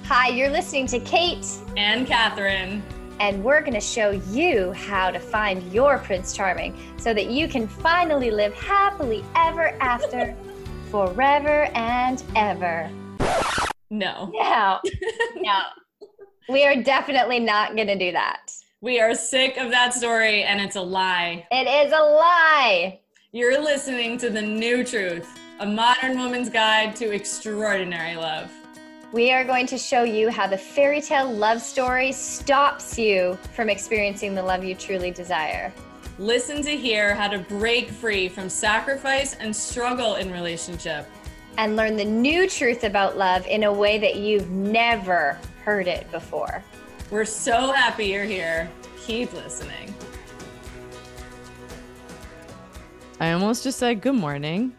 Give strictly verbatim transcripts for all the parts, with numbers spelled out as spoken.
Hi, you're listening to Kate and Catherine, and we're going to show you how to find your Prince Charming so that you can finally live happily ever after, forever and ever. No. No, no. We are definitely not going to do that. We are sick of that story, and it's a lie. It is a lie. You're listening to The New Truth, a modern woman's guide to extraordinary love. We are going to show you how the fairy tale love story stops you from experiencing the love you truly desire. Listen to hear how to break free from sacrifice and struggle in relationship. And learn the new truth about love in a way that you've never heard it before. We're so happy you're here. Keep listening. I almost just said good morning.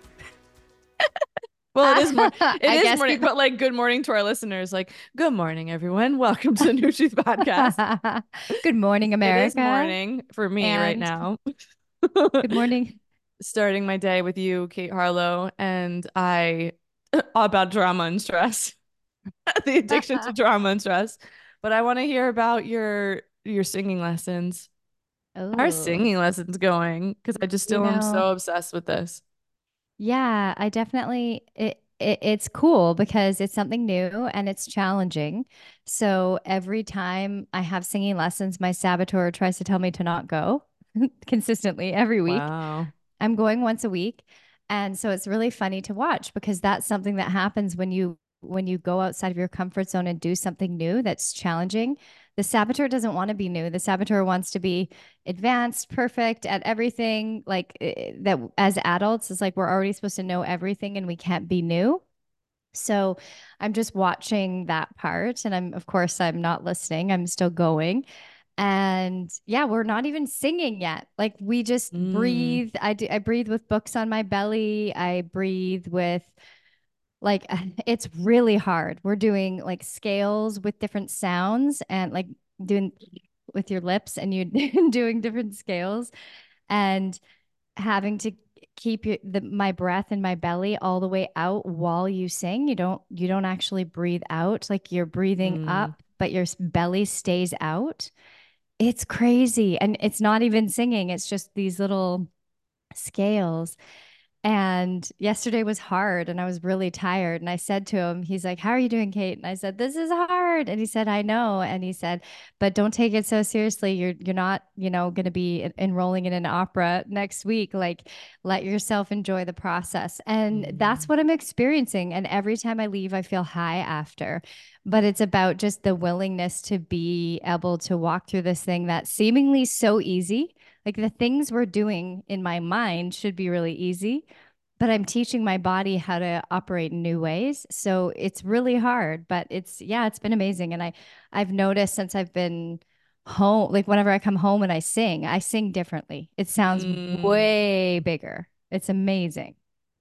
Well, it is morning. It I is morning, people... but like good morning to our listeners. Like, good morning, everyone. Welcome to the New Truth Podcast. Good morning, America. It is morning for me and... right now. Good morning. Starting my day with you, Kate Harlow, and I all about drama and stress. The addiction to drama and stress. But I want to hear about your your singing lessons. Ooh. How are singing lessons going? Because I just still you know, am so obsessed with this. Yeah, I definitely it, it it's cool because it's something new and it's challenging. So every time I have singing lessons, my saboteur tries to tell me to not go consistently every week. Wow. I'm going once a week. And so it's really funny to watch because that's something that happens when you when you go outside of your comfort zone and do something new that's challenging. The saboteur doesn't want to be new. The saboteur wants to be advanced, perfect at everything. Like that as adults, it's like we're already supposed to know everything and we can't be new. So I'm just watching that part. And I'm, of course, I'm not listening. I'm still going. And yeah, we're not even singing yet. Like we just mm. breathe. I do, I breathe with books on my belly. I breathe with like, it's really hard. We're doing like scales with different sounds and like doing with your lips and you doing different scales and having to keep your, the, my breath in my belly all the way out while you sing. You don't, you don't actually breathe out. Like you're breathing mm. up, but your belly stays out. It's crazy. And it's not even singing. It's just these little scales. And yesterday was hard and I was really tired. And I said to him, he's like, how are you doing, Kate? And I said, this is hard. And he said, I know. And he said, but don't take it so seriously. You're, you're not, you know, going to be enrolling in an opera next week. Like let yourself enjoy the process. And mm-hmm. that's what I'm experiencing. And every time I leave, I feel high after, but it's about just the willingness to be able to walk through this thing that's seemingly so easy. Like the things we're doing in my mind should be really easy, but I'm teaching my body how to operate in new ways. So it's really hard, but it's, yeah, it's been amazing. And I, I've noticed since I've been home, like whenever I come home and I sing, I sing differently. It sounds mm. way bigger. It's amazing.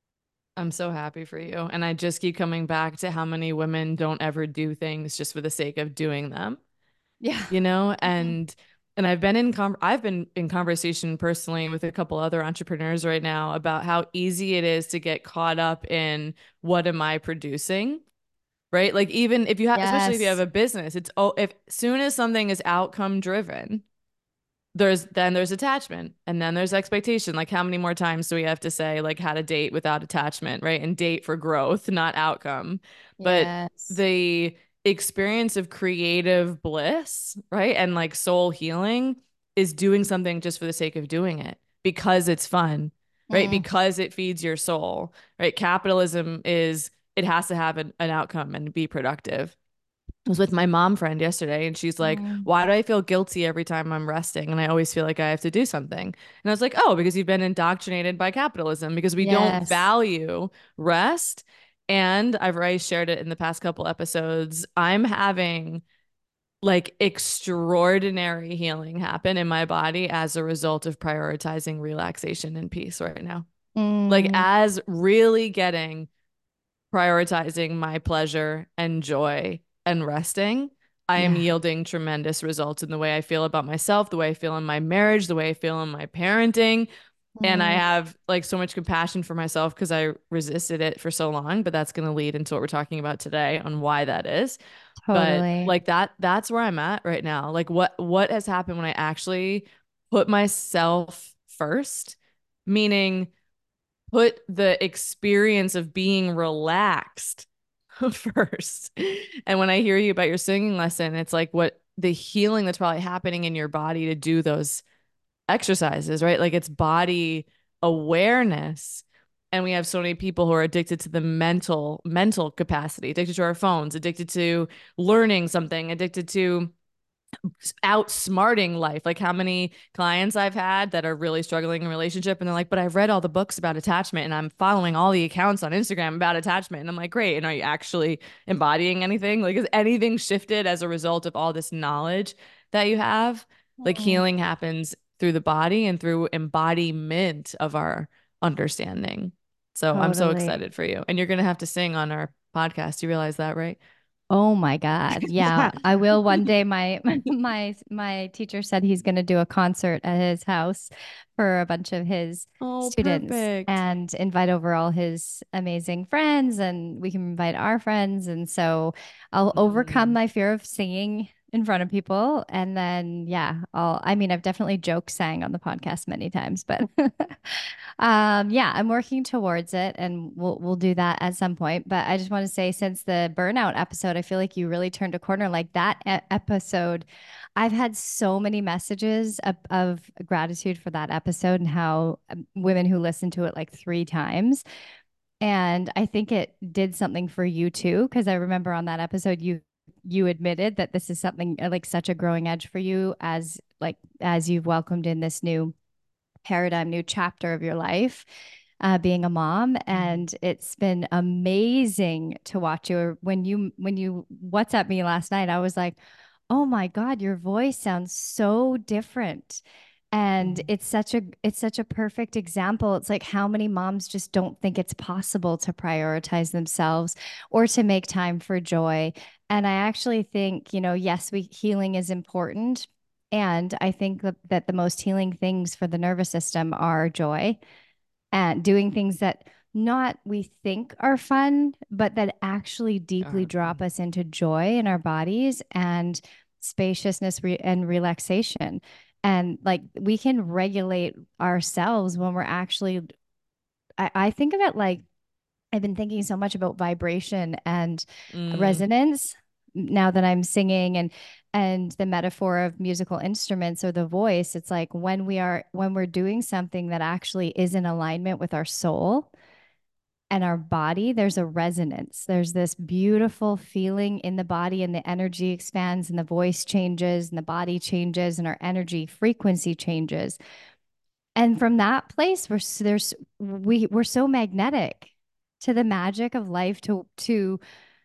I'm so happy for you. And I just keep coming back to how many women don't ever do things just for the sake of doing them. Yeah. You know, and mm-hmm. And I've been in com- I've been in conversation personally with a couple other entrepreneurs right now about how easy it is to get caught up in what am I producing, right? Like even if you have, yes. especially if you have a business, it's oh, if soon as something is outcome driven, there's then there's attachment and then there's expectation. Like how many more times do we have to say like how to date without attachment, right? And date for growth, not outcome. Yes. But the experience of creative bliss, right? And like soul healing is doing something just for the sake of doing it because it's fun, right? Mm. Because it feeds your soul, right? Capitalism is, it has to have an, an outcome and be productive. I was with my mom friend yesterday and she's like, mm. why do I feel guilty every time I'm resting? And I always feel like I have to do something. And I was like, oh, because you've been indoctrinated by capitalism because we yes. don't value rest. And I've already shared it in the past couple episodes. I'm having like extraordinary healing happen in my body as a result of prioritizing relaxation and peace right now. Mm. Like as really getting prioritizing my pleasure and joy and resting, I yeah. am yielding tremendous results in the way I feel about myself, the way I feel in my marriage, the way I feel in my parenting. And I have like so much compassion for myself because I resisted it for so long, but that's going to lead into what we're talking about today on why that is. But Totally. like that, that's where I'm at right now. Like what what has happened when I actually put myself first, meaning put the experience of being relaxed first. And when I hear you about your singing lesson, it's like what the healing that's probably happening in your body to do those exercises, right? Like it's body awareness. And we have so many people who are addicted to the mental mental capacity, addicted to our phones, addicted to learning something, addicted to outsmarting life. Like how many clients I've had that are really struggling in relationship and they're like, but I've read all the books about attachment and I'm following all the accounts on Instagram about attachment. And I'm like, great. And are you actually embodying anything? Like, is anything shifted as a result of all this knowledge that you have? Like Mm, healing happens through the body and through embodiment of our understanding. So I'm so totally. excited for you. And you're going to have to sing on our podcast. You realize that, right? Oh my God. Yeah, I will one day. My my my teacher said he's going to do a concert at his house for a bunch of his Oh, students perfect. and invite over all his amazing friends and we can invite our friends and so I'll overcome Mm. my fear of singing in front of people and then yeah, I'll I mean I've definitely joke sang on the podcast many times, but um yeah, I'm working towards it and we'll we'll do that at some point. But I just want to say since the burnout episode, I feel like you really turned a corner like that e- episode. I've had so many messages of, of gratitude for that episode and how um, women who listened to it like three times. And I think it did something for you too, because I remember on that episode you you admitted that this is something uh, like such a growing edge for you as like as you've welcomed in this new paradigm, new chapter of your life, uh, being a mom. And it's been amazing to watch you. When you when you WhatsApp me last night, I was like, oh my God, your voice sounds so different. And Mm. it's such a it's such a perfect example. It's like how many moms just don't think it's possible to prioritize themselves or to make time for joy. And I actually think, you know, yes, we healing is important, and I think that, that the most healing things for the nervous system are joy and doing things that not we think are fun, but that actually deeply Are drop fun. us into joy in our bodies and spaciousness re- and relaxation. And like we can regulate ourselves when we're actually, I, I think of it like I've been thinking so much about vibration and Mm. resonance now that I'm singing and and the metaphor of musical instruments or the voice. It's like when we are when we're doing something that actually is in alignment with our soul and our body, there's a resonance. There's this beautiful feeling in the body and the energy expands and the voice changes and the body changes and our energy frequency changes. And from that place, we're there's we we're so magnetic to the magic of life, to to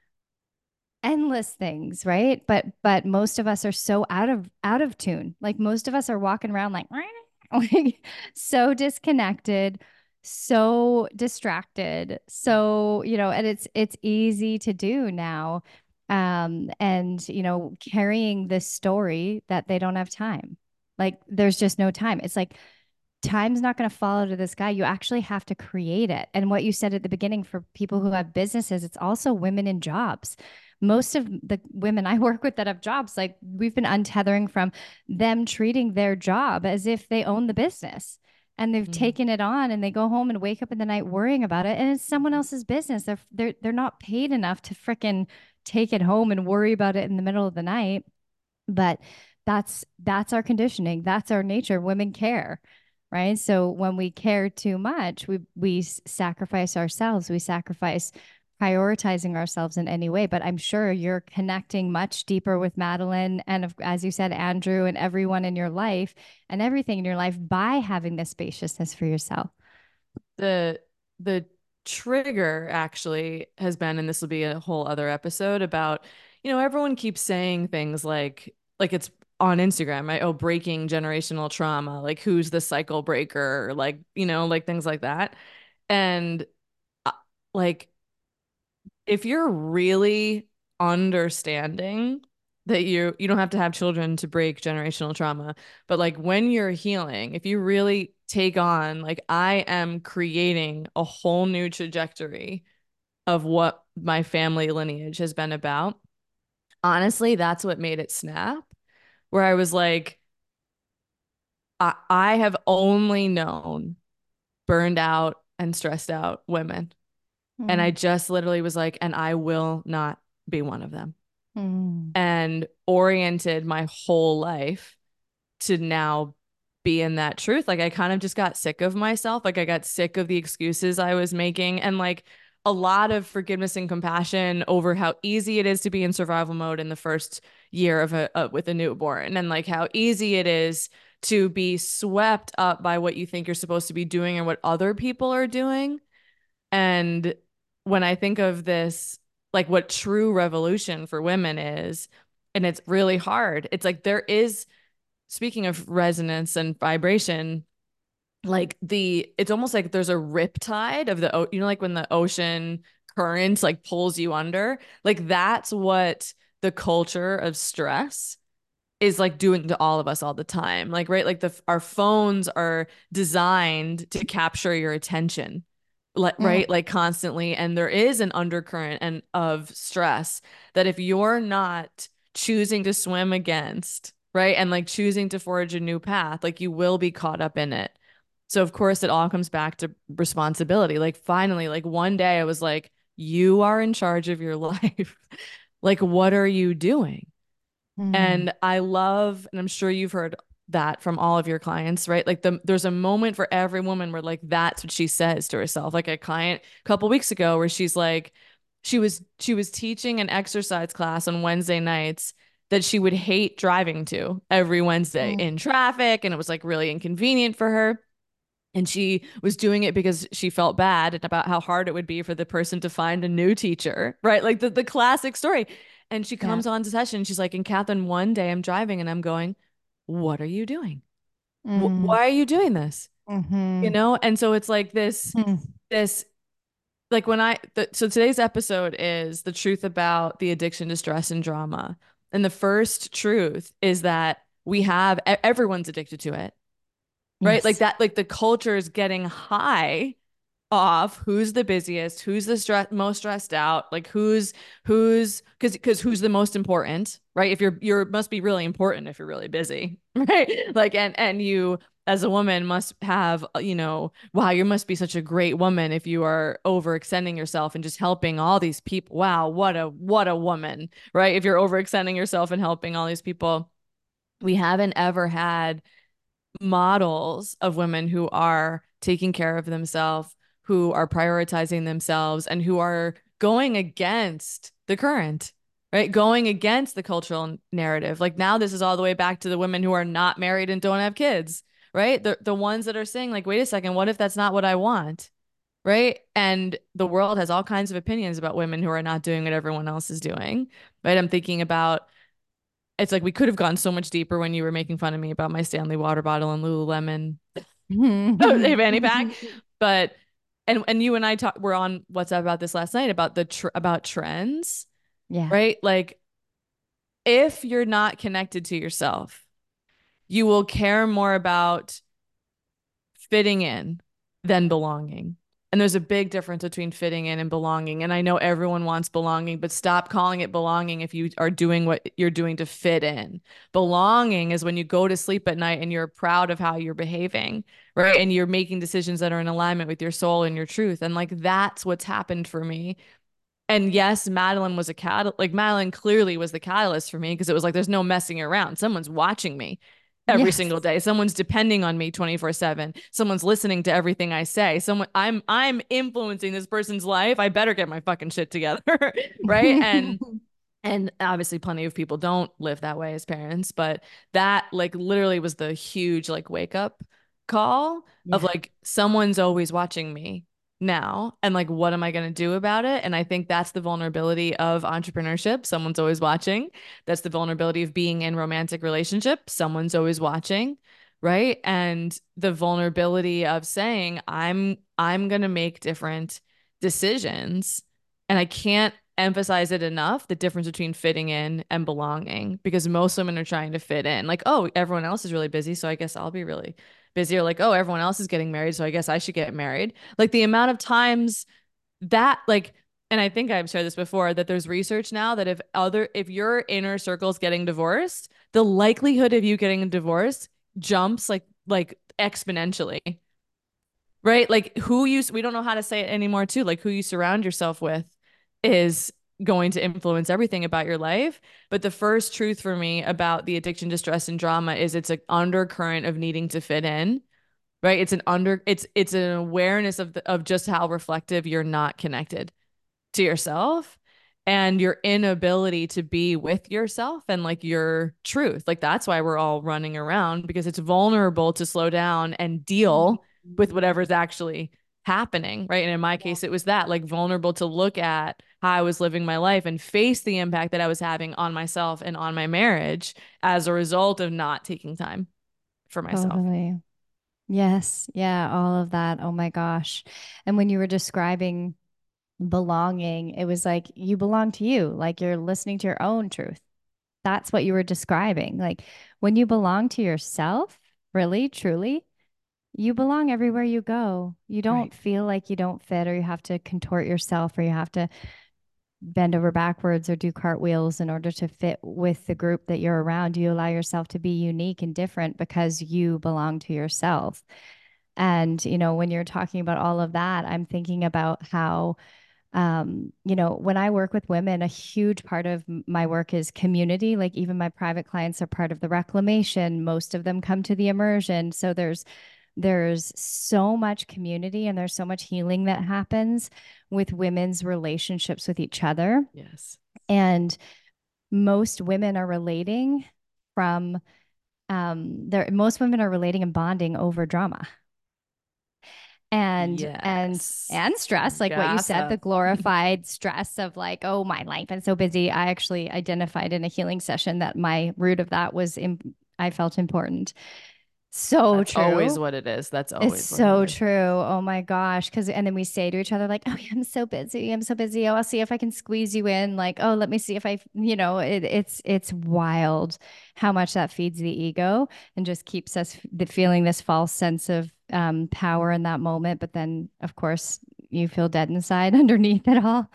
endless things, right? But but most of us are so out of out of tune. Like most of us are walking around like like so disconnected, so distracted. So, you know, and it's it's easy to do now. Um and you know, carrying this story that they don't have time. Like there's just no time. It's like time's not going to fall out of the sky. You actually have to create it. And what you said at the beginning for people who have businesses, it's also women in jobs. Most of the women I work with that have jobs, like we've been untethering from them treating their job as if they own the business. And they've Mm. taken it on and they go home and wake up in the night worrying about it. And it's someone else's business. They're they're they're not paid enough to fricking take it home and worry about it in the middle of the night. But that's that's our conditioning. That's our nature. Women care, right? So when we care too much, we we sacrifice ourselves. We sacrifice prioritizing ourselves in any way. But I'm sure you're connecting much deeper with Madeline and, as you said, Andrew, and everyone in your life and everything in your life by having this spaciousness for yourself. The the trigger actually has been, and this will be a whole other episode about, you know, everyone keeps saying things like like it's on Instagram, right? Oh, breaking generational trauma, like who's the cycle breaker, like, you know, like things like that. And uh, like if you're really understanding that you you don't have to have children to break generational trauma, but like when you're healing, if you really take on like I am creating a whole new trajectory of what my family lineage has been about, honestly, that's what made it snap, where I was like, I, I have only known burned out and stressed out women. And I Mm. just literally was like, and I will not be one of them. Mm. And oriented my whole life to now be in that truth. Like I kind of just got sick of myself. Like I got sick of the excuses I was making, and like a lot of forgiveness and compassion over how easy it is to be in survival mode in the first year of a uh, with a newborn, and like how easy it is to be swept up by what you think you're supposed to be doing and what other people are doing. And when I think of this, like what true revolution for women is, and it's really hard. It's like there is, speaking of resonance and vibration, like the it's almost like there's a riptide of the, you know, like when the ocean current like pulls you under, like that's what the culture of stress is like doing to all of us all the time. Like, right, like the our phones are designed to capture your attention, like, Mm. right, like constantly. And there is an undercurrent and of stress that if you're not choosing to swim against, right, and like choosing to forge a new path, like you will be caught up in it. So of course it all comes back to responsibility. Like finally, like one day I was like, you are in charge of your life. Like, what are you doing? Mm. And I love, and I'm sure you've heard that from all of your clients, right? Like the there's a moment for every woman where like that's what she says to herself. Like a client a couple weeks ago where she's like, she was she was teaching an exercise class on Wednesday nights that she would hate driving to every Wednesday Mm. in traffic, and it was like really inconvenient for her. And she was doing it because she felt bad about how hard it would be for the person to find a new teacher, right? Like the, the classic story. And she Yeah. comes on to session. She's like, and Catherine, one day I'm driving and I'm going, what are you doing? Wh- Mm. why are you doing this? You Mhm. know? And so it's like this, Mm. this, like when I, the, so today's episode is the truth about the addiction to stress and drama. And the first truth is that we have, e- everyone's addicted to it, right? Like Yes. that, like the culture is getting high off who's the busiest, who's the stress most stressed out, like who's who's because because who's the most important, right? If you're you're must be really important if you're really busy, right? Like and and you as a woman must have, you know, wow, you must be such a great woman if you are overextending yourself and just helping all these people. Wow, what a what a woman, right? If you're overextending yourself and helping all these people. We haven't ever had models of women who are taking care of themselves, who are prioritizing themselves, and who are going against the current, right? Going against the cultural narrative. Like now, this is all the way back to the women who are not married and don't have kids, right? The the ones that are saying, like, wait a second, what if that's not what I want? Right. And the world has all kinds of opinions about women who are not doing what everyone else is doing. Right. I'm thinking about, it's like we could have gone so much deeper when you were making fun of me about my Stanley water bottle and Lululemon a fanny pack. But and and you and I talked were on WhatsApp about this last night about the tr- about trends, Yeah. right? Like if you're not connected to yourself, you will care more about fitting in than belonging. And there's a big difference between fitting in and belonging. And I know everyone wants belonging, but stop calling it belonging if you are doing what you're doing to fit in. Belonging is when you go to sleep at night and you're proud of how you're behaving, right? And you're making decisions that are in alignment with your soul and your truth. And like that's what's happened for me. And yes, Madeline was a cat. Like Madeline clearly was the catalyst for me because it was like there's no messing around. Someone's watching me every Yes. single day. Someone's depending on me twenty-four seven. Someone's listening to everything I say. Someone I'm I'm influencing this person's life. I better get my fucking shit together. Right? And and obviously plenty of people don't live that way as parents, but that like literally was the huge like wake up call of Yeah. like someone's always watching me now, and like what am I going to do about it? And I think that's the vulnerability of entrepreneurship. Someone's always watching. That's the vulnerability of being in romantic relationship. Someone's always watching, right? And the vulnerability of saying I'm I'm going to make different decisions, and I can't emphasize it enough, the difference between fitting in and belonging, because most women are trying to fit in. Like, oh, everyone else is really busy, so I guess I'll be really busy. Or like, oh, everyone else is getting married, so I guess I should get married. Like the amount of times that like, And I think I've shared this before, that there's research now that if other if your inner circle's getting divorced, the likelihood of you getting a divorce jumps like like exponentially. Right? Like who you we don't know how to say it anymore too. Like who you surround yourself with is going to influence everything about your life. But the first truth for me about the addiction, distress, and drama is it's an undercurrent of needing to fit in. Right? It's an under it's it's an awareness of the, of just how reflective you're not connected to yourself and your inability to be with yourself and like your truth. Like that's why we're all running around, because it's vulnerable to slow down and deal with whatever's actually happening, right? And in my case, it was that, like, vulnerable to look at how I was living my life and face the impact that I was having on myself and on my marriage as a result of not taking time for myself. Totally. Yes. Yeah. All of that. Oh my gosh. And when you were describing belonging, it was like you belong to you, like you're listening to your own truth. That's what you were describing. Like when you belong to yourself, really, truly, you belong everywhere you go. You don't Right. feel like you don't fit, or you have to contort yourself, or you have to bend over backwards or do cartwheels in order to fit with the group that you're around. You allow yourself to be unique and different because you belong to yourself. And, you know, when you're talking about all of that, I'm thinking about how, um, you know, when I work with women, a huge part of my work is community. Like even my private clients are part of the reclamation. Most of them come to the immersion. So there's there's so much community and there's so much healing that happens with women's relationships with each other. Yes. And most women are relating from um there most women are relating and bonding over drama. And yes. and and stress, like what you said, the glorified stress of like, oh, my life, I'm so busy. I actually identified in a healing session that my root of that was in, I felt important. So That's true. always what it is. That's always It's what so it is. true. Oh my gosh. Cause and then we say to each other, like, oh, yeah, I'm so busy. I'm so busy. Oh, I'll see if I can squeeze you in. Like, oh, let me see if I, you know, it, it's it's wild how much that feeds the ego and just keeps us f- feeling this false sense of um, power in that moment. But then, of course, you feel dead inside underneath it all.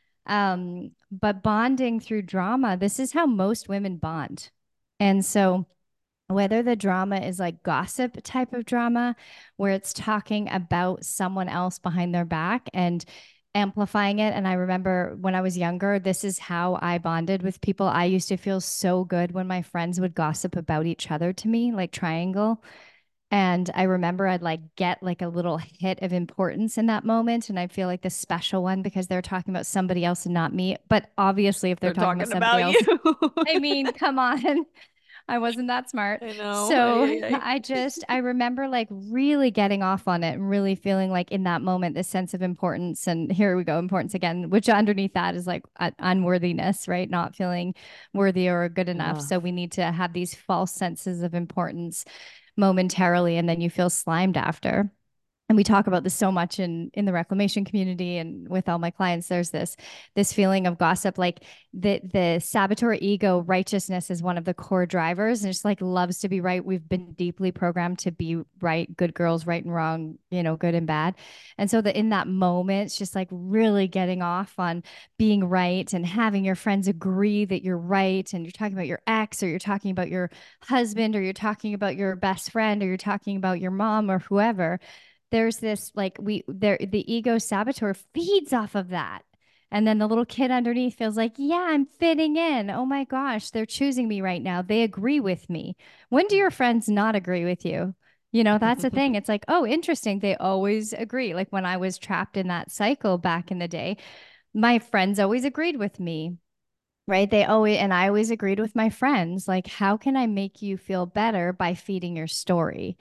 Um, but bonding through drama, this is how most women bond. And so whether the drama is like gossip type of drama, where it's talking about someone else behind their back and amplifying it. And I remember when I was younger, this is how I bonded with people. I used to feel so good when my friends would gossip about each other to me, like triangle. And I remember I'd like get like a little hit of importance in that moment. And I feel like the special one because they're talking about somebody else and not me. But obviously, if they're, They're talking, talking about somebody else, about you. I mean, come on. I wasn't that smart. I know. So Ay, ay, ay. I just, I remember like really getting off on it and really feeling like in that moment, this sense of importance. And here we go, importance again, which underneath that is like uh, unworthiness, right? Not feeling worthy or good enough. Ugh. So we need to have these false senses of importance momentarily, and then you feel slimed after. And we talk about this so much in in the reclamation community and with all my clients. There's this this feeling of gossip, like the the saboteur ego righteousness is one of the core drivers, and just like loves to be right. We've been deeply programmed to be right, good girls, right and wrong, you know, good and bad. And so that in that moment, it's just like really getting off on being right and having your friends agree that you're right, and you're talking about your ex, or you're talking about your husband, or you're talking about your best friend, or you're talking about your mom or whoever. There's this like we there the ego saboteur feeds off of that. And then the little kid underneath feels like, yeah, I'm fitting in. Oh my gosh, they're choosing me right now. They agree with me. When do your friends not agree with you? You know, that's the thing. It's like, oh, interesting. They always agree. Like when I was trapped in that cycle back in the day, my friends always agreed with me. Right. They always, and I always agreed with my friends. Like, how can I make you feel better by feeding your story?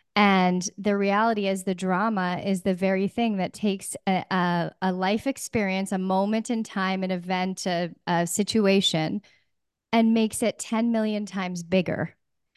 And the reality is, the drama is the very thing that takes a, a, a life experience, a moment in time, an event, a, a situation, and makes it ten million times bigger.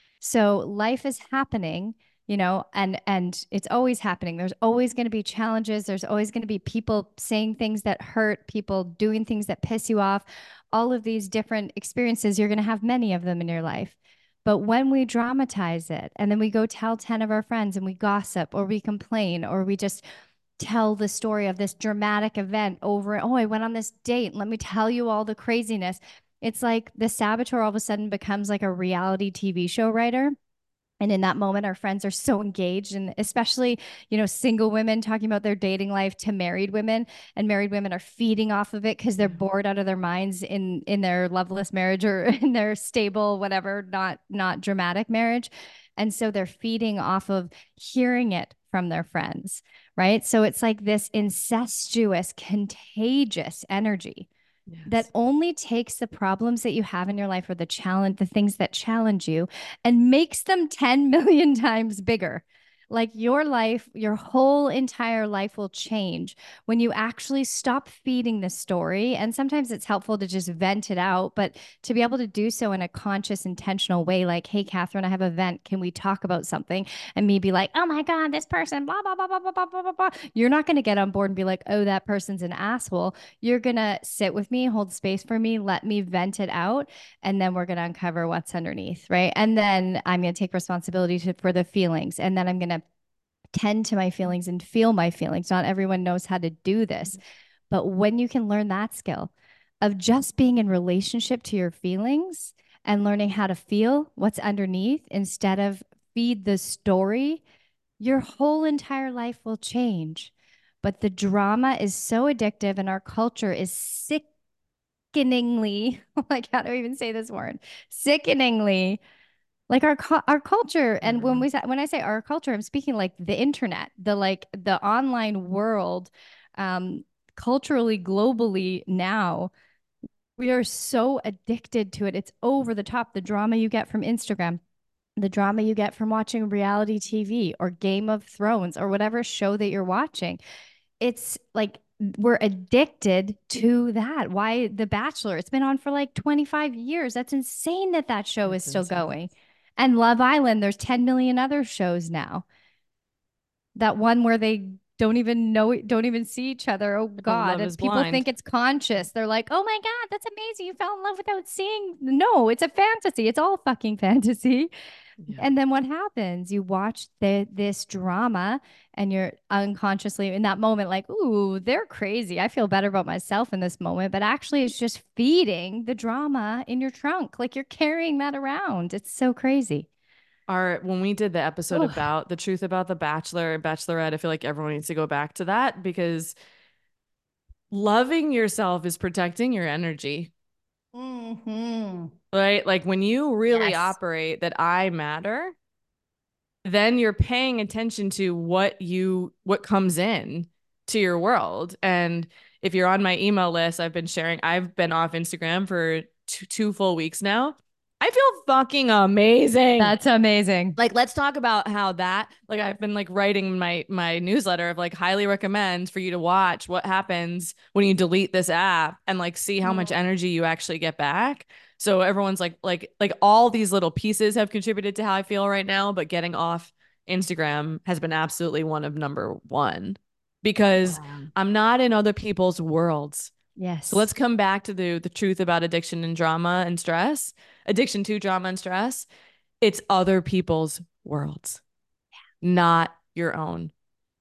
So life is happening, you know, and and it's always happening. There's always going to be challenges. There's always going to be people saying things that hurt, people doing things that piss you off. All of these different experiences, you're going to have many of them in your life. But when we dramatize it and then we go tell ten of our friends and we gossip or we complain or we just tell the story of this dramatic event over. Oh, I went on this date. Let me tell you all the craziness. It's like the saboteur all of a sudden becomes like a reality T V show writer. And in that moment, our friends are so engaged, and especially, you know, single women talking about their dating life to married women, and married women are feeding off of it because they're bored out of their minds in in their loveless marriage or in their stable, whatever, not not dramatic marriage. And so they're feeding off of hearing it from their friends, right? So it's like this incestuous, contagious energy. Yes. That only takes the problems that you have in your life or the challenge, the things that challenge you, and makes them ten million times bigger. Like your life, your whole entire life will change when you actually stop feeding the story. And sometimes it's helpful to just vent it out, but to be able to do so in a conscious, intentional way, like, hey, Catherine, I have a vent. Can we talk about something? And me be like, oh my God, this person, blah, blah, blah, blah, blah, blah, blah, blah. You're not going to get on board and be like, oh, that person's an asshole. You're going to sit with me, hold space for me, let me vent it out. And then we're going to uncover what's underneath, right? And then I'm going to take responsibility to, for the feelings. And then I'm going to tend to my feelings and feel my feelings. Not everyone knows how to do this. But when you can learn that skill of just being in relationship to your feelings and learning how to feel what's underneath instead of feed the story, your whole entire life will change. But the drama is so addictive, and our culture is sickeningly, like, how do I even say this word? Sickeningly, like our our culture. And mm-hmm. when we when I say our culture, I'm speaking like the internet, the like the online world, um, culturally, globally. Now we are so addicted to it. It's over the top. The drama you get from Instagram, the drama you get from watching reality T V or Game of Thrones or whatever show that you're watching. It's like we're addicted to that. Why The Bachelor? It's been on for like twenty-five years. That's insane that that show That's is still insane. going. And Love Island, there's ten million other shows now. That one where they don't even know, don't even see each other. Oh God. And people blind. think it's conscious. They're like, oh my God, that's amazing. You fell in love without seeing. No, it's a fantasy. It's all fucking fantasy. Yeah. And then what happens? You watch the, this drama and you're unconsciously in that moment like, ooh, they're crazy. I feel better about myself in this moment. But actually, it's just feeding the drama in your trunk. Like you're carrying that around. It's so crazy. Our, when we did the episode Ugh. about the truth about the Bachelor and Bachelorette, I feel like everyone needs to go back to that, because loving yourself is protecting your energy. Mm-hmm. Right? Like when you really Yes. operate that I matter, then you're paying attention to what you, what comes in to your world. And if you're on my email list, I've been sharing, I've been off Instagram for two, two full weeks now. I feel fucking amazing. That's amazing. Like, let's talk about how that, like, I've been like writing my, my newsletter of like highly recommend for you to watch what happens when you delete this app and like see how much energy you actually get back. So everyone's like, like, like all these little pieces have contributed to how I feel right now, but getting off Instagram has been absolutely one of number one, because wow. I'm not in other people's worlds. Yes. So let's come back to the the truth about addiction and drama and stress. Addiction to drama and stress. It's other people's worlds, yeah. not your own.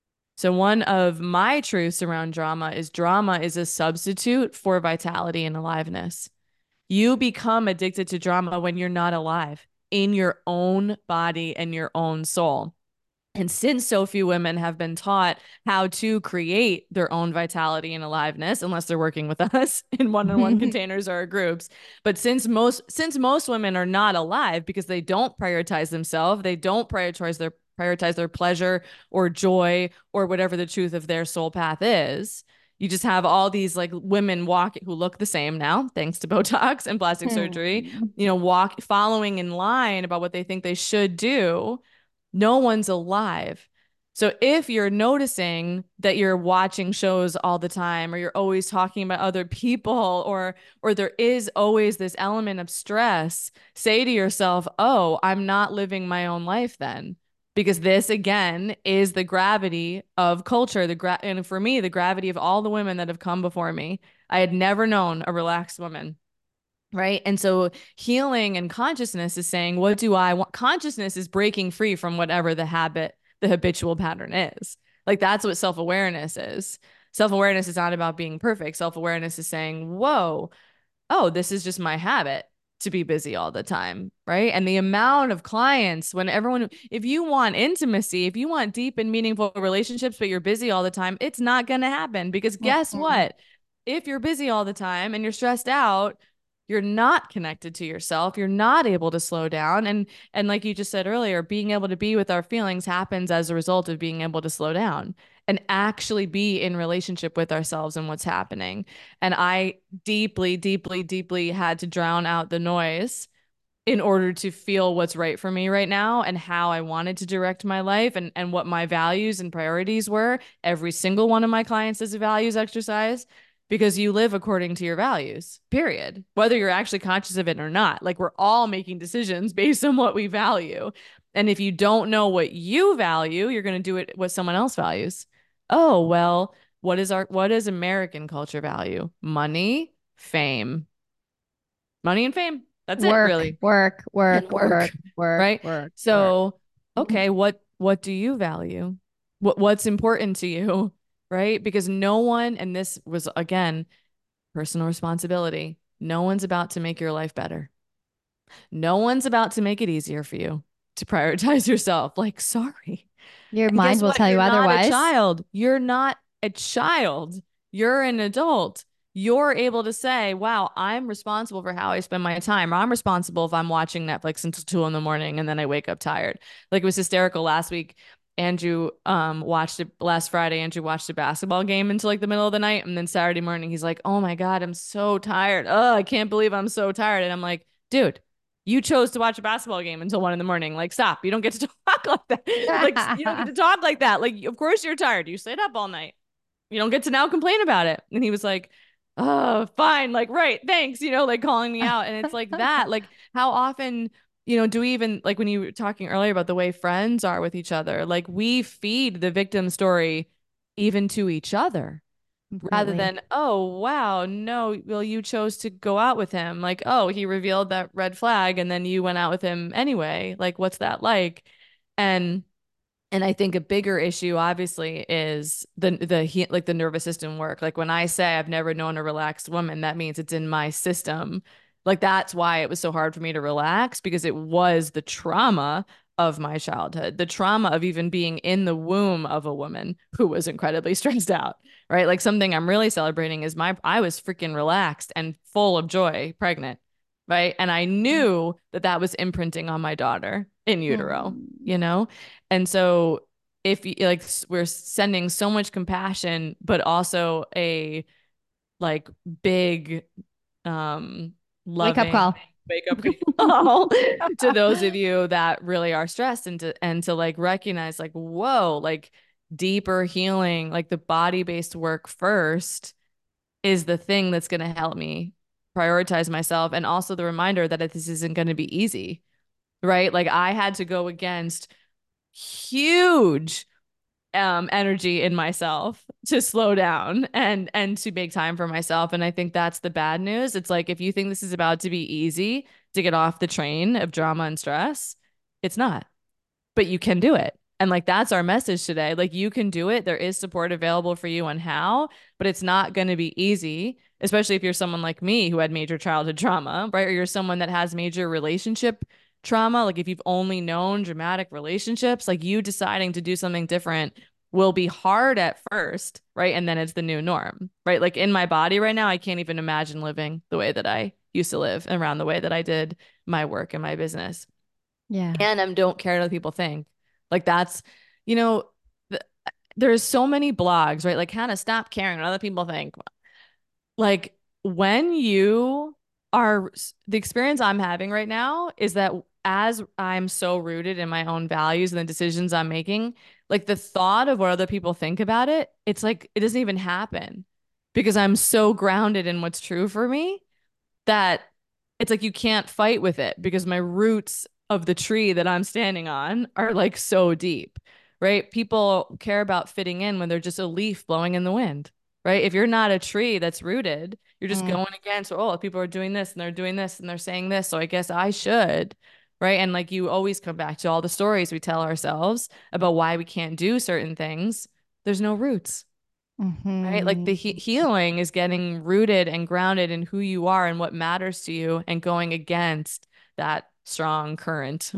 So one of my truths around drama is drama is a substitute for vitality and aliveness. You become addicted to drama when you're not alive in your own body and your own soul. And since so few women have been taught how to create their own vitality and aliveness, unless they're working with us in one-on-one containers or groups, but since most since most women are not alive because they don't prioritize themselves, they don't prioritize their prioritize their pleasure or joy or whatever the truth of their soul path is. You just have all these like women walking who look the same now, thanks to Botox and plastic surgery, you know, walk following in line about what they think they should do. No one's alive. So if you're noticing that you're watching shows all the time, or you're always talking about other people, or or there is always this element of stress, say to yourself, oh, I'm not living my own life then. Because this, again, is the gravity of culture. The gra- and for me, the gravity of all the women that have come before me. I had never known a relaxed woman. Right. And so healing and consciousness is saying, what do I want? Consciousness is breaking free from whatever the habit, the habitual pattern is. Like that's what self-awareness is. Self-awareness is not about being perfect. Self-awareness is saying, whoa, oh, this is just my habit to be busy all the time, right? And the amount of clients when everyone, if you want intimacy, if you want deep and meaningful relationships, but you're busy all the time, it's not going to happen because guess Mhm. what? If you're busy all the time and you're stressed out, you're not connected to yourself. You're not able to slow down. And and like you just said earlier, being able to be with our feelings happens as a result of being able to slow down and actually be in relationship with ourselves and what's happening. And I deeply, deeply, deeply had to drown out the noise in order to feel what's right for me right now and how I wanted to direct my life and, and what my values and priorities were. Every single one of my clients does a values exercise because you live according to your values, period. Whether you're actually conscious of it or not. Like we're all making decisions based on what we value. And if you don't know what you value, you're going to do it what someone else values. Oh, well, what is our what is American culture value? Money, fame. Money and fame. That's it, Work, really. work, work, And work, work, work, right? work, So, work. okay, what what do you value? What what's important to you, right? Because no one, and this was again, personal responsibility. No one's about to make your life better. No one's about to make it easier for you to prioritize yourself. Like, sorry. Your And mind guess will what? tell you You're not a otherwise. child. You're not a child. You're an adult. You're able to say, wow, I'm responsible for how I spend my time. Or I'm responsible if I'm watching Netflix until two in the morning and then I wake up tired. Like it was hysterical last week. Andrew um watched it last Friday. Andrew watched a basketball game until like the middle of the night. And then Saturday morning, he's like, oh my God, I'm so tired. Oh, I can't believe I'm so tired. And I'm like, dude, you chose to watch a basketball game until one in the morning. Like, stop. You don't get to talk like that. Like, you don't get to talk like that. Like, of course you're tired. You stayed up all night. You don't get to now complain about it. And he was like, oh, fine. Like, right. Thanks. You know, like calling me out. And it's like that. Like, how often, you know, do we even, like when you were talking earlier about the way friends are with each other, like we feed the victim story even to each other rather Completely. than, oh, wow, no, well, you chose to go out with him. Like, oh, he revealed that red flag and then you went out with him anyway. Like, what's that like? And and I think a bigger issue, obviously, is the the he, like the nervous system work. Like when I say I've never known a relaxed woman, that means it's in my system. Like that's why it was so hard for me to relax because it was the trauma of my childhood, the trauma of even being in the womb of a woman who was incredibly stressed out, right? Like something I'm really celebrating is my I was freaking relaxed and full of joy, pregnant, right? And I knew that that was imprinting on my daughter in utero, Mm. you know? And so if you like we're sending so much compassion, but also a like big um Wake up loving call. wake up call to those of you that really are stressed and to and to like recognize like, whoa, like deeper healing, like the body-based work first is the thing that's going to help me prioritize myself. And also the reminder that this isn't going to be easy, right? Like I had to go against huge um energy in myself to slow down and and to make time for myself. And I think that's the bad news. It's like if you think this is about to be easy to get off the train of drama and stress, it's not. But you can do it. And like that's our message today. Like you can do it. There is support available for you on how, but it's not going to be easy, especially if you're someone like me who had major childhood trauma, right? Or you're someone that has major relationship trauma. Like if you've only known dramatic relationships, like you deciding to do something different will be hard at first, right? And then it's the new norm, right? Like in my body right now, I can't even imagine living the way that I used to live around the way that I did my work and my business. Yeah. And I don't care what other people think. Like that's, you know, th- there's so many blogs, right? Like kind of stop caring what other people think. Like when you are, the experience I'm having right now is that as I'm so rooted in my own values and the decisions I'm making, like the thought of what other people think about it, it's like it doesn't even happen because I'm so grounded in what's true for me that it's like you can't fight with it because my roots of the tree that I'm standing on are like so deep, right? People care about fitting in when they're just a leaf blowing in the wind, right? If you're not a tree that's rooted, you're just Mm. going against, oh, people are doing this and they're doing this and they're saying this. So I guess I should, right? And like you always come back to all the stories we tell ourselves about why we can't do certain things. there's no roots. Right? Like the he Mm-hmm. healing is getting rooted and grounded in who you are and what matters to you and going against that strong current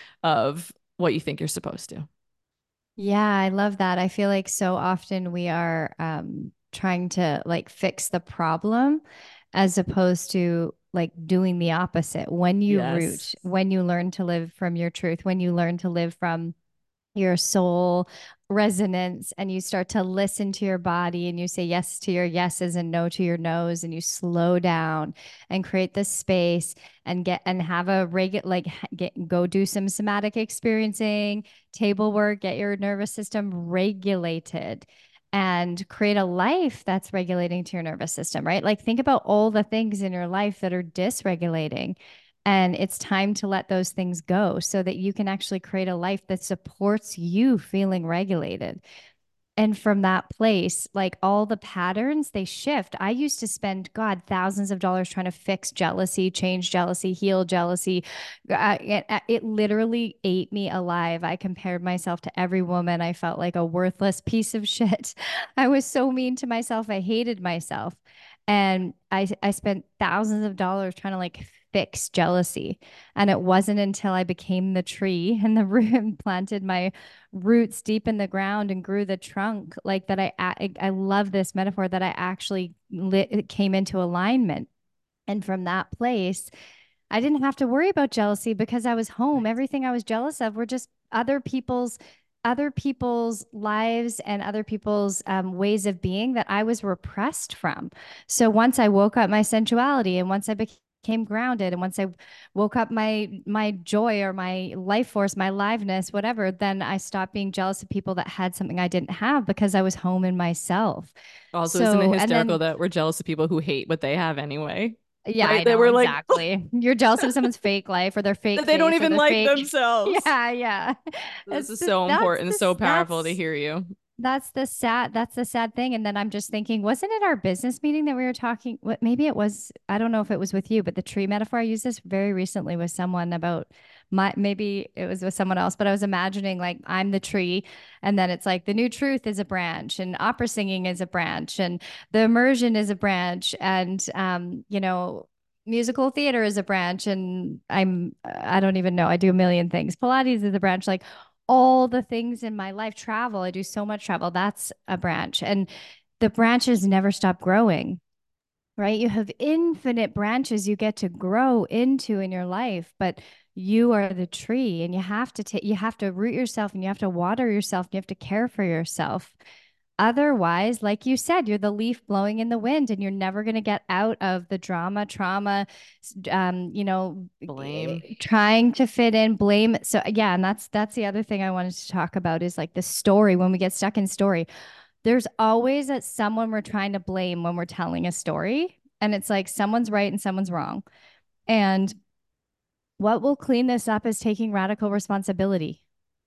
of what you think you're supposed to. Yeah, I love that. I feel like so often we are um, trying to like fix the problem as opposed to like doing the opposite. When you Yes. root, when you learn to live from your truth, when you learn to live from your soul resonance and you start to listen to your body and you say yes to your yeses and no to your nos and you slow down and create this space and get and have a regular like get go do some somatic experiencing, table work, get your nervous system regulated and create a life that's regulating to your nervous system, right? Like think about all the things in your life that are dysregulating. And it's time to let those things go so that you can actually create a life that supports you feeling regulated. And from that place, like all the patterns, they shift. I used to spend, God, thousands of dollars trying to fix jealousy, change jealousy, heal jealousy. Uh, it, uh, it literally ate me alive. I compared myself to every woman. I felt like a worthless piece of shit. I was so mean to myself. I hated myself. And I, I spent thousands of dollars trying to like fix jealousy. And it wasn't until I became the tree and the root planted my roots deep in the ground and grew the trunk like that. I I, I love this metaphor that I actually lit, came into alignment. And from that place, I didn't have to worry about jealousy because I was home. Everything I was jealous of were just other people's other people's lives and other people's um, ways of being that I was repressed from. So once I woke up my sensuality and once I became became grounded and once I woke up my my joy or my life force, my liveness, whatever, then I stopped being jealous of people that had something I didn't have because I was home in myself. Also, isn't it So and hysterical then that we're jealous of people who hate what they have anyway? yeah, Right? I That know we're like exactly. You're jealous of someone's fake life or their that fake they don't face or even their like fake themselves. yeah, yeah. This It's is the, so that's important, so this powerful to that's hear you. that's the sad that's the sad thing. And then I'm just thinking, wasn't it our business meeting that we were talking what maybe it was, I don't know if it was with you, but the tree metaphor, I used this very recently with someone about my maybe it was with someone else, but I was imagining like I'm the tree and then it's like the new truth is a branch and opera singing is a branch and the immersion is a branch and um, you know, musical theater is a branch and I'm I don't even know. I do a million things. Pilates is a branch. Like all the things in my life, travel, I do so much travel. That's a branch. And the branches never stop growing, right? You have infinite branches you get to grow into in your life, but you are the tree and you have to take, you have to root yourself and you have to water yourself and you have to care for yourself. Otherwise, like you said, you're the leaf blowing in the wind and you're never going to get out of the drama, trauma, um, you know, Blame. trying to fit in, blame. So yeah, and that's that's the other thing I wanted to talk about is like the story when we get stuck in story. There's always that someone we're trying to blame when we're telling a story. And it's like someone's right and someone's wrong. And what will clean this up is taking radical responsibility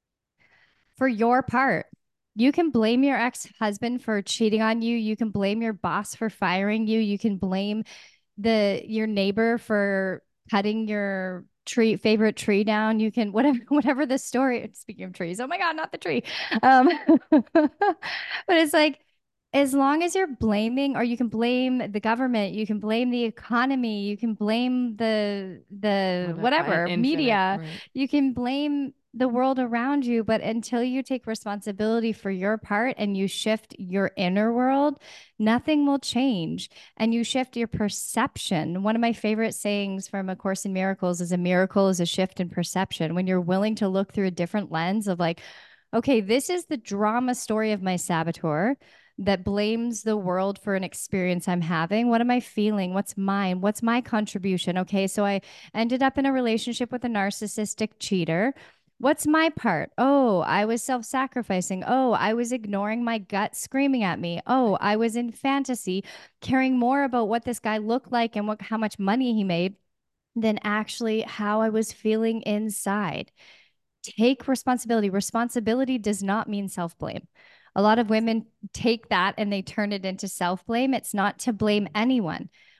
for your part. You can blame your ex husband for cheating on you. You can blame your boss for firing you. You can blame the your neighbor for cutting your tree favorite tree down. You can whatever whatever the story. Speaking of trees, oh my god, not the tree. Um, but it's like as long as you're blaming, or you can blame the government, you can blame the economy, you can blame the the What a- whatever infinite, media, right. you can blame the world around you, but until you take responsibility for your part and you shift your inner world, nothing will change. And you shift your perception. One of my favorite sayings from A Course in Miracles is a miracle is a shift in perception. When you're willing to look through a different lens of like, okay, this is the drama story of my saboteur that blames the world for an experience I'm having. What am I feeling? What's mine? What's my contribution? Okay, so I ended up in a relationship with a narcissistic cheater. What's my part? Oh, I was self sacrificing. Oh, I was ignoring my gut screaming at me. Oh, I was in fantasy caring more about what this guy looked like and what how much money he made than actually how I was feeling inside. Take responsibility. Responsibility does not mean self blame. A lot of women take that and they turn it into self blame. It's not to blame anyone,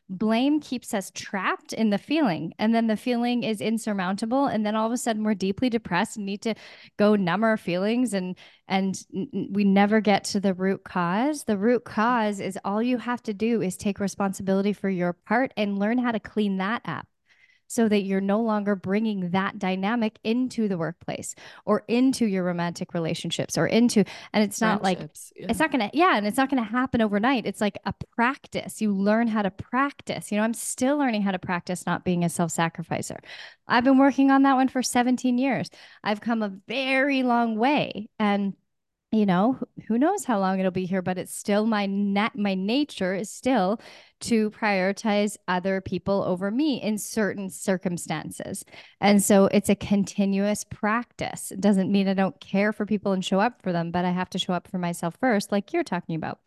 Blame keeps us trapped in the feeling, and then the feeling is insurmountable, and then all of a sudden we're deeply depressed and need to go numb our feelings, and and we never get to the root cause. The root cause is all you have to do is take responsibility for your part and learn how to clean that up, so that you're no longer bringing that dynamic into the workplace or into your romantic relationships or into, and it's not like, yeah. it's not going to, yeah. And it's not going to happen overnight. It's like a practice. You learn how to practice. You know, I'm still learning how to practice not being a self-sacrificer. I've been working on that one for seventeen years. I've come a very long way. And you know, who knows how long it'll be here, but it's still my nat my nature is still to prioritize other people over me in certain circumstances. And so it's a continuous practice. It doesn't mean I don't care for people and show up for them, but I have to show up for myself first, like you're talking about.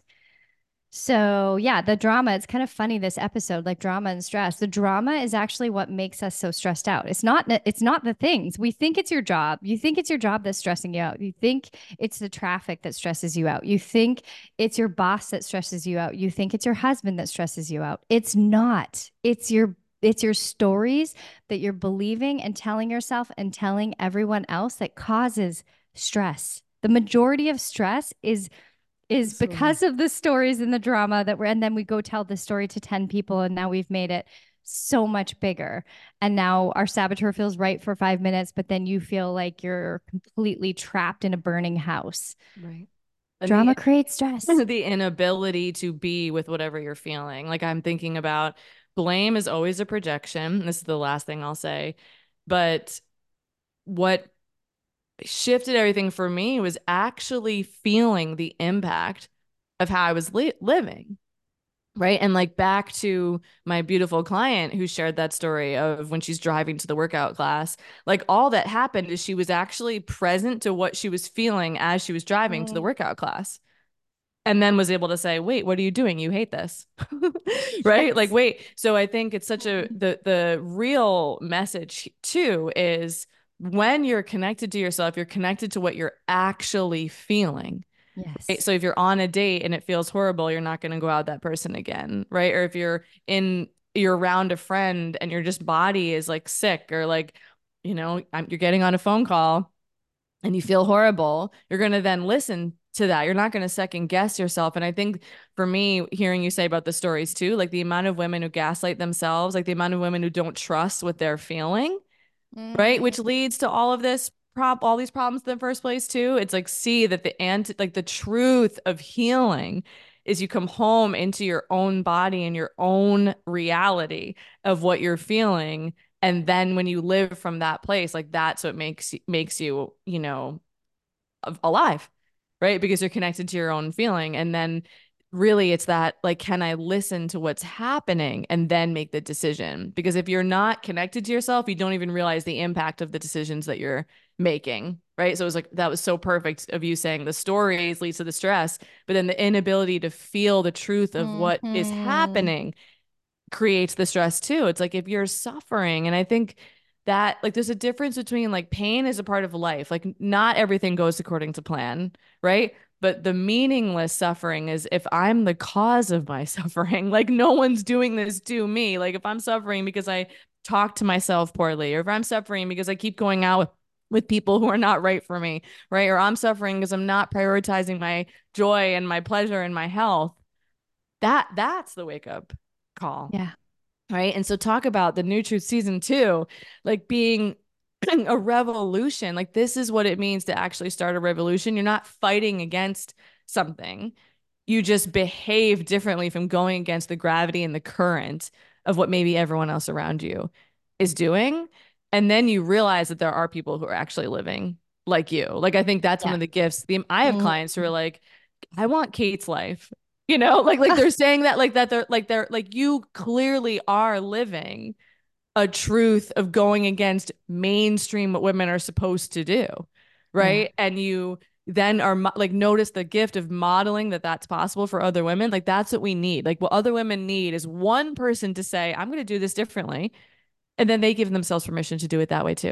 So yeah, the drama, it's kind of funny this episode, like drama and stress. The drama is actually what makes us so stressed out. It's not it's not the things. We think it's your job. You think it's your job that's stressing you out. You think it's the traffic that stresses you out. You think it's your boss that stresses you out. You think it's your husband that stresses you out. It's not. It's your it's your stories that you're believing and telling yourself and telling everyone else that causes stress. The majority of stress is is So- because of the stories and the drama that we're, and then we go tell the story to ten people, and now we've made it so much bigger. And now our saboteur feels right for five minutes, but then you feel like you're completely trapped in a burning house. Right. And Drama the, creates stress. the inability to be with whatever you're feeling. Like I'm thinking about blame is always a projection. This is the last thing I'll say. But what shifted everything for me was actually feeling the impact of how I was li- living. Right. And like back to my beautiful client who shared that story of when she's driving to the workout class, like all that happened is she was actually present to what she was feeling as she was driving mm. to the workout class. And then was able to say, wait, what are you doing? You hate this. Right. Yes. Like, wait. So I think it's such a, the, the real message too is when you're connected to yourself, you're connected to what you're actually feeling. Yes. Right? So if you're on a date and it feels horrible, you're not going to go out with that person again. Right. Or if you're in, you're around a friend and your just body is like sick or like, you know, I'm, you're getting on a phone call and you feel horrible, you're going to then listen to that. You're not going to second guess yourself. And I think for me, hearing you say about the stories too, like the amount of women who gaslight themselves, like the amount of women who don't trust what they're feeling, mm. right? Which leads to all of this prop, all these problems in the first place too. It's like, see that the anti, like the truth of healing is you come home into your own body and your own reality of what you're feeling. And then when you live from that place, like that's what makes, makes you, you know, alive. Right? Because you're connected to your own feeling. And then really it's that, like, can I listen to what's happening and then make the decision? Because if you're not connected to yourself, you don't even realize the impact of the decisions that you're making. Right. So it was like, that was so perfect of you saying the stories leads to the stress, but then the inability to feel the truth of mm-hmm. what is happening creates the stress too. It's like if you're suffering, and I think that like there's a difference between like pain is a part of life. Like not everything goes according to plan, right? But the meaningless suffering is if I'm the cause of my suffering, like no one's doing this to me. Like if I'm suffering because I talk to myself poorly, or if I'm suffering because I keep going out with, with people who are not right for me, right? Or I'm suffering because I'm not prioritizing my joy and my pleasure and my health. That that's the wake up call. Yeah. Right. And so talk about the New Truth season two, like being a revolution. Like this is what it means to actually start a revolution. You're not fighting against something. You just behave differently from going against the gravity and the current of what maybe everyone else around you is doing. And then you realize that there are people who are actually living like you. Like, I think that's yeah. one of the gifts. The, I have mm-hmm. clients who are like, I want Kate's life. You know, like, like they're saying that, like that they're like, they're like, you clearly are living a truth of going against mainstream what women are supposed to do. Right. Yeah. And you then are like, notice the gift of modeling that that's possible for other women. Like, that's what we need. Like what other women need is one person to say, I'm going to do this differently. And then they give themselves permission to do it that way too.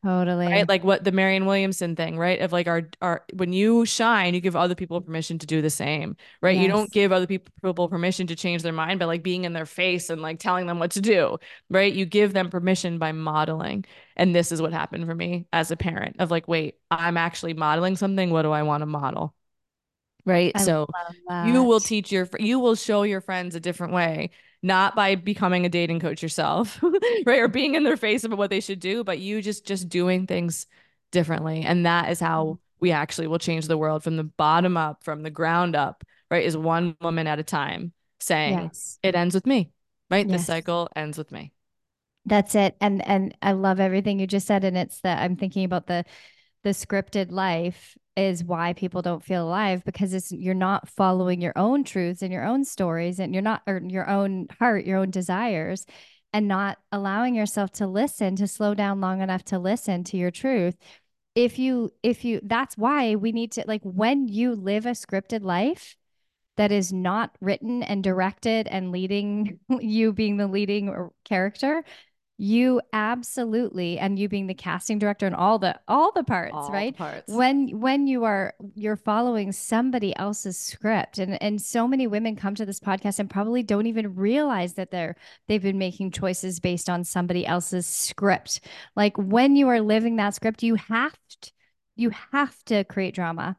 Totally. Right? Like what the Marianne Williamson thing, right? Of like our our when you shine, you give other people permission to do the same, right? You don't Yes. give other people permission to change their mind by like being in their face and like telling them what to do, right? You give them permission by modeling. And this is what happened for me as a parent of like, wait, I'm actually modeling something. What do I want to model? Right? I So love you will that. teach your you will show your friends a different way, not by becoming a dating coach yourself, right? Or being in their face about what they should do, but you just just doing things differently. And that is how we actually will change the world from the bottom up, from the ground up, right? Is one woman at a time saying, Yes. it ends with me, right? The Yes. cycle ends with me. That's it. And and I love everything you just said. And it's that I'm thinking about the the scripted life is why people don't feel alive, because it's you're not following your own truths and your own stories and you're not, or your own heart, your own desires, and not allowing yourself to listen, to slow down long enough to listen to your truth. If you, if you, that's why we need to, like, when you live a scripted life that is not written and directed and leading you being the leading character, you absolutely, and you being the casting director and all the all the parts, All right? the parts. When when you are you're following somebody else's script, and and so many women come to this podcast and probably don't even realize that they're they've been making choices based on somebody else's script. Like when you are living that script, you have to, you have to create drama.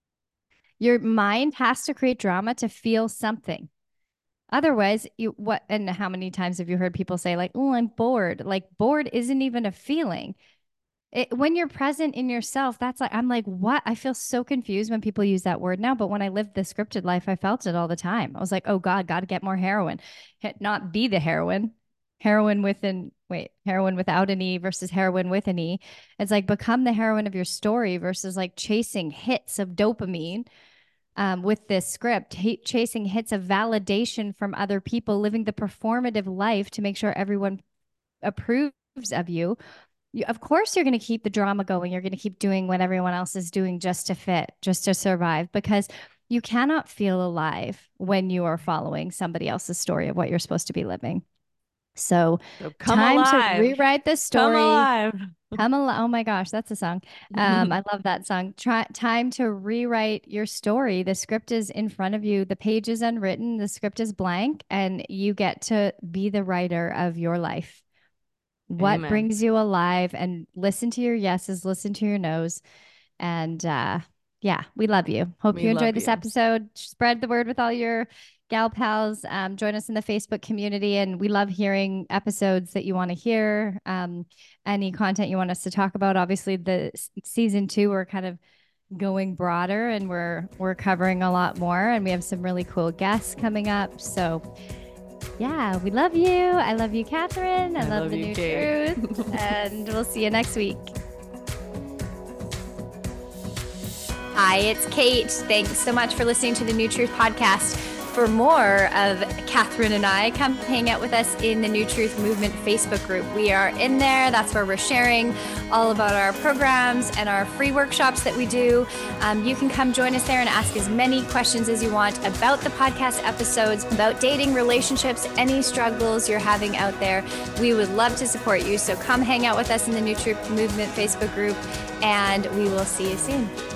Your mind has to create drama to feel something. Otherwise, you what and how many times have you heard people say like, "Oh, I'm bored." Like bored isn't even a feeling. It, when you're present in yourself, that's like I'm like, "What?" I feel so confused when people use that word now, but when I lived the scripted life, I felt it all the time. I was like, "Oh God, got to get more heroin." Not be the heroine. Heroin with an wait, heroin without an E versus heroin with an E. It's like become the heroine of your story versus like chasing hits of dopamine. Um, with this script, hate chasing hits of validation from other people, living the performative life to make sure everyone approves of you. You of course, you're going to keep the drama going. You're going to keep doing what everyone else is doing just to fit, just to survive, because you cannot feel alive when you are following somebody else's story of what you're supposed to be living. So, So come time alive. to rewrite the story. Come alive. Come alive. Oh my gosh, that's a song. Um, I love that song. Try time to rewrite your story. The script is in front of you. The page is unwritten. The script is blank, and you get to be the writer of your life. What Amen. brings you alive? And listen to your yeses, listen to your nos, and uh, yeah, we love you. Hope We you enjoyed love this you. episode. Spread the word with all your gal pals. Um, join us in the Facebook community, and we love hearing episodes that you want to hear. Um, any content you want us to talk about. Obviously, the season two, we're kind of going broader, and we're we're covering a lot more, and we have some really cool guests coming up. So. Yeah, we love you. I love you, Catherine. I, I love, love the you, new Kate. truth. And we'll see you next week. Hi, it's Kate. Thanks so much for listening to the New Truth podcast. For more of Catherine and I, come hang out with us in the New Truth Movement Facebook group. We are in there. That's where we're sharing all about our programs and our free workshops that we do. Um, you can come join us there and ask as many questions as you want about the podcast episodes, about dating, relationships, any struggles you're having out there. We would love to support you. So come hang out with us in the New Truth Movement Facebook group, and we will see you soon.